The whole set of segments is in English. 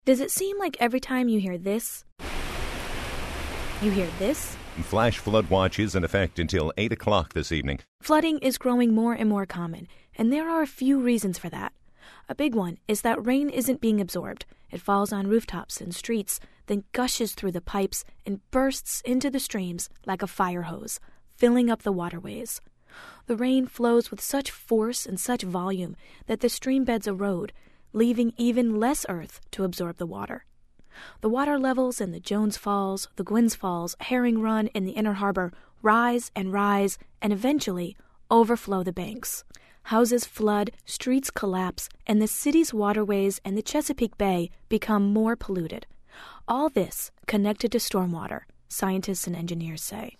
Does it seem like every time you hear this, you hear this? Flash flood watch is in effect until 8 o'clock this evening. Flooding is growing more and more common, and there are a few reasons for that. A big one is that rain isn't being absorbed. It falls on rooftops and streets, then gushes through the pipes and bursts into the streams like a fire hose, filling up the waterways. The rain flows with such force and such volume that the stream beds erode, leaving even less earth to absorb the water. The water levels in the Jones Falls, the Gwynns Falls, Herring Run, and the Inner Harbor rise and eventually overflow the banks. Houses flood, streets collapse, and the city's waterways and the Chesapeake Bay become more polluted. All this connected to stormwater, scientists and engineers say.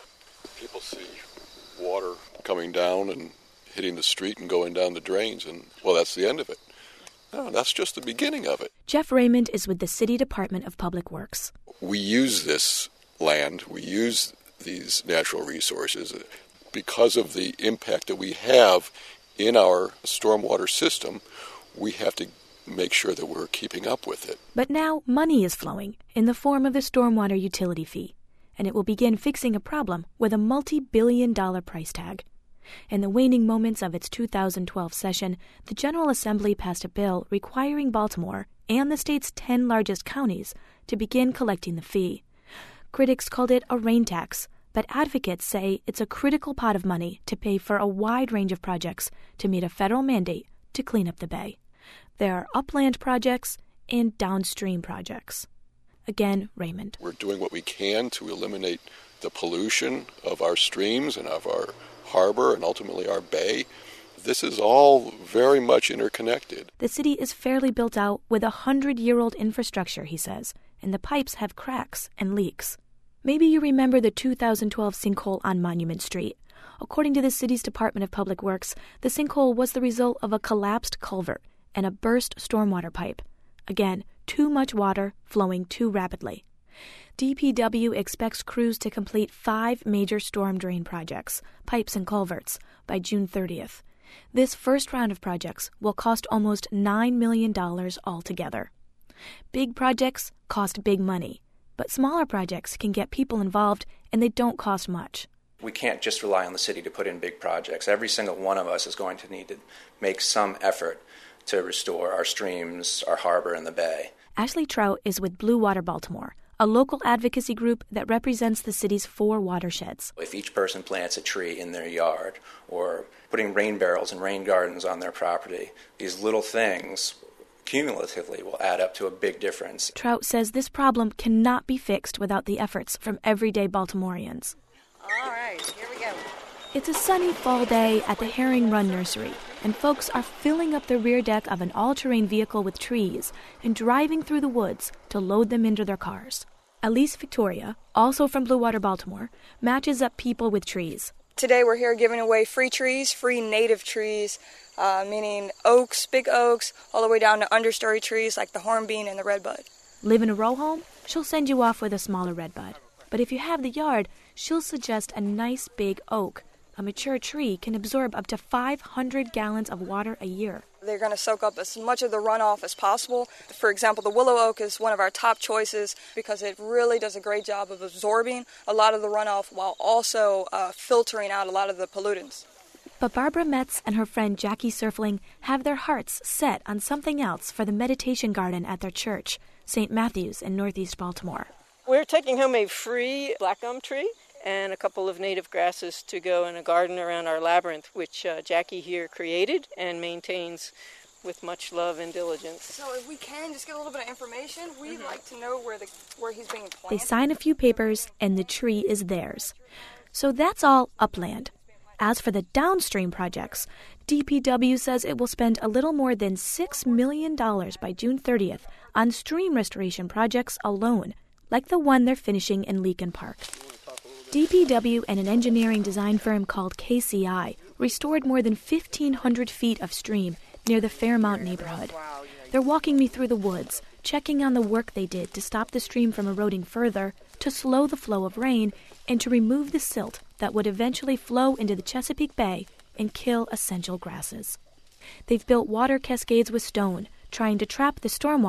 People see water coming down and hitting the street and going down the drains, and, well, that's the end of it. No, that's just the beginning of it. Jeff Raymond is with the City Department of Public Works. We use this land, we use these natural resources because of the impact that we have in our stormwater system. We have to make sure that we're keeping up with it. But now money is flowing in the form of the stormwater utility fee, and it will begin fixing a problem with a multi-billion-dollar price tag. In the waning moments of its 2012 session, the General Assembly passed a bill requiring Baltimore and the state's 10 largest counties to begin collecting the fee. Critics called it a rain tax, but advocates say it's a critical pot of money to pay for a wide range of projects to meet a federal mandate to clean up the bay. There are upland projects and downstream projects. Again, Raymond. We're doing what we can to eliminate the pollution of our streams and of our harbor and ultimately our bay. This is all very much interconnected. The city is fairly built out with 100-year-old infrastructure, he says, and the pipes have cracks and leaks. Maybe you remember the 2012 sinkhole on Monument Street. According to the city's Department of Public Works, the sinkhole was the result of a collapsed culvert and a burst stormwater pipe. Again, too much water flowing too rapidly. DPW expects crews to complete 5 major storm drain projects, pipes and culverts, by June 30th. This first round of projects will cost almost $9 million altogether. Big projects cost big money, but smaller projects can get people involved and they don't cost much. We can't just rely on the city to put in big projects. Every single one of us is going to need to make some effort to restore our streams, our harbor, and the bay. Ashley Trout is with Blue Water Baltimore, a local advocacy group that represents the city's 4 watersheds. If each person plants a tree in their yard or putting rain barrels and rain gardens on their property, these little things cumulatively will add up to a big difference. Trout says this problem cannot be fixed without the efforts from everyday Baltimoreans. All right, here we go. It's a sunny fall day at the Herring Run Nursery, and folks are filling up the rear deck of an all-terrain vehicle with trees and driving through the woods to load them into their cars. Elise Victoria, also from Blue Water Baltimore, matches up people with trees. Today we're here giving away free trees, free native trees, meaning oaks, big oaks, all the way down to understory trees like the hornbeam and the redbud. Live in a row home? She'll send you off with a smaller redbud. But if you have the yard, she'll suggest a nice big oak. A mature tree can absorb up to 500 gallons of water a year. They're going to soak up as much of the runoff as possible. For example, the willow oak is one of our top choices because it really does a great job of absorbing a lot of the runoff while also filtering out a lot of the pollutants. But Barbara Metz and her friend Jackie Surfling have their hearts set on something else for the meditation garden at their church, St. Matthew's in Northeast Baltimore. We're taking home a free black gum tree and a couple of native grasses to go in a garden around our labyrinth, which Jackie here created and maintains with much love and diligence. So if we can just get a little bit of information, we'd like to know where he's being planted. They sign a few papers and the tree is theirs. So that's all upland. As for the downstream projects, DPW says it will spend a little more than $6 million by June 30th on stream restoration projects alone, like the one they're finishing in Leakin Park. DPW and an engineering design firm called KCI restored more than 1,500 feet of stream near the Fairmount neighborhood. They're walking me through the woods, checking on the work they did to stop the stream from eroding further, to slow the flow of rain, and to remove the silt that would eventually flow into the Chesapeake Bay and kill essential grasses. They've built water cascades with stone, trying to trap the stormwater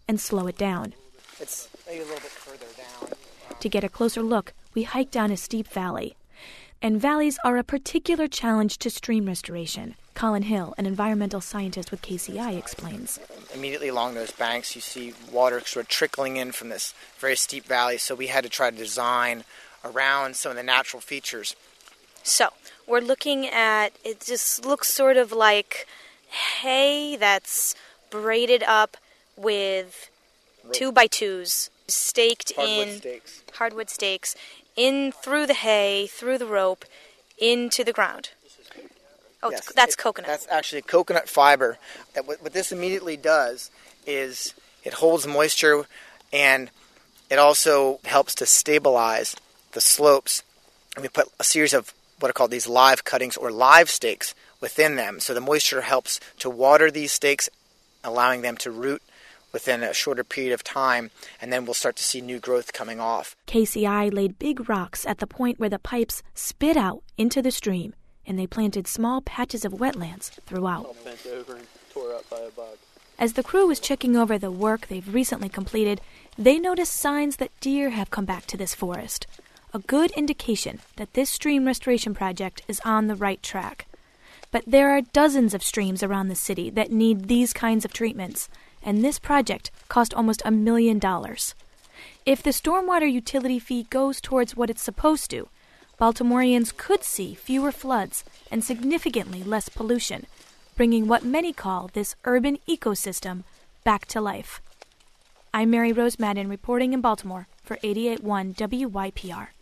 and slow it down. It's maybe a little bit further down. To get a closer look, we hike down a steep valley. And valleys are a particular challenge to stream restoration. Colin Hill, an environmental scientist with KCI, explains. Immediately along those banks, you see water sort of trickling in from this very steep valley, so we had to try to design around some of the natural features. So, we're looking at, it just looks sort of like hay that's braided up with 2x2s, staked hardwood stakes, in through the hay, through the rope, into the ground. Oh, yes, that's coconut. That's actually coconut fiber. What this immediately does is it holds moisture, and it also helps to stabilize the slopes. And we put a series of what are called these live cuttings or live stakes within them. So the moisture helps to water these stakes, allowing them to root within a shorter period of time, and then we'll start to see new growth coming off. KCI laid big rocks at the point where the pipes spit out into the stream, and they planted small patches of wetlands throughout. All bent over and tore up by a bug. As the crew was checking over the work they've recently completed, they noticed signs that deer have come back to this forest. A good indication that this stream restoration project is on the right track. But there are dozens of streams around the city that need these kinds of treatments, and this project cost almost $1 million. If the stormwater utility fee goes towards what it's supposed to, Baltimoreans could see fewer floods and significantly less pollution, bringing what many call this urban ecosystem back to life. I'm Mary Rose Madden reporting in Baltimore for 88.1 WYPR.